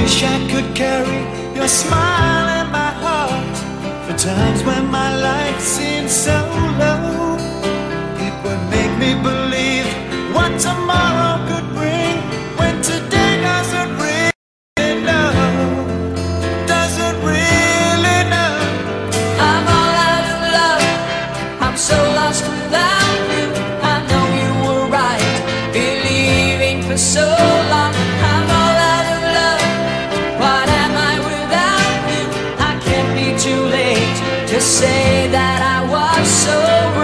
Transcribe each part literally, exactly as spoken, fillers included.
wish I could carry your smile in my heart for times when my life seems so low. It would make me believe what tomorrow could bring when today doesn't really know, doesn't really know. I'm all out of love, I'm so lost without you. I know you were right, believing for so long. I'm all out of love, what am I without you? I can't be too late to say that I was so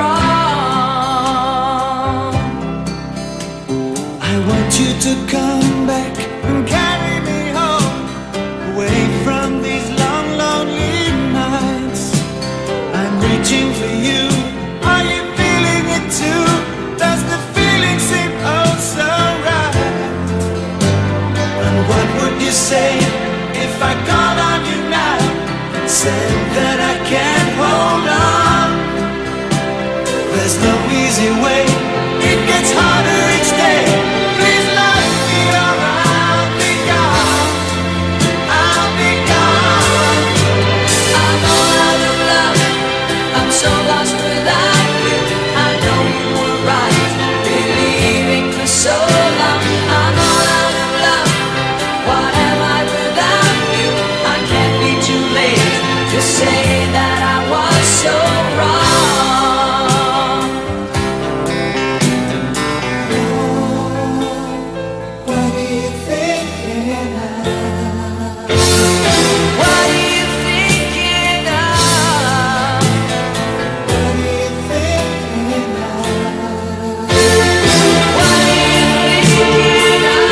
wrong. I want you to come back and carry me home, away from these long, lonely nights. I'm reaching for you, are you feeling it too? Does the feeling seem oh so right? And what would you say if I called on you now and said that I can't hold on? There's no easy way, it gets harder each day. Please let me or I'll be gone, I'll be gone. I'm all out of love, I'm so lost without you. I know you were right, believing for so long. I'm all out of love, what am I without you? I can't be too late to say that I was so wrong. What are you thinking of? What are you thinking of? What are you thinking of? What are you thinking of?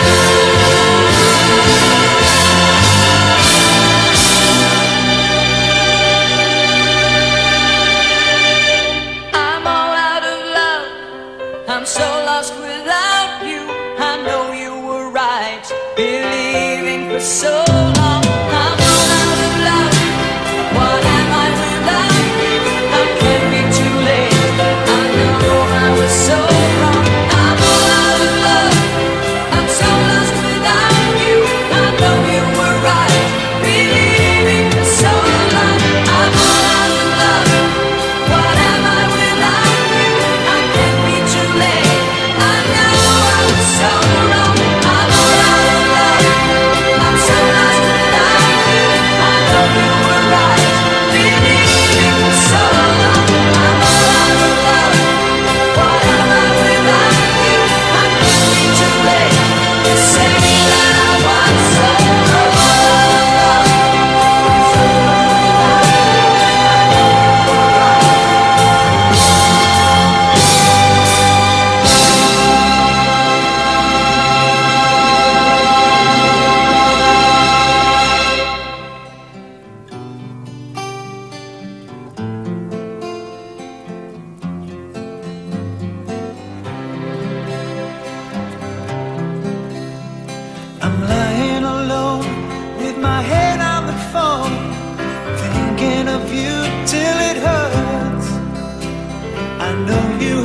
I'm all out of love, I'm so lost without you. I know you were right, believing for so long. I'm all out of love, what am I without you? How can be too late? I know I was so wrong. I'm all out of love, I'm so lost without you. I know you were right, believing for so long. I'm all out of love, what am I without you? I can't be too late. I know I was so wrong. I'm all out of love, I'm so lost without you. I know you were right, believing for so long. I'm all out of love, what am I without you? I can't be too late to say that I was so wrong. I'm lying alone with my head on the phone, thinking of you till it hurts. I know you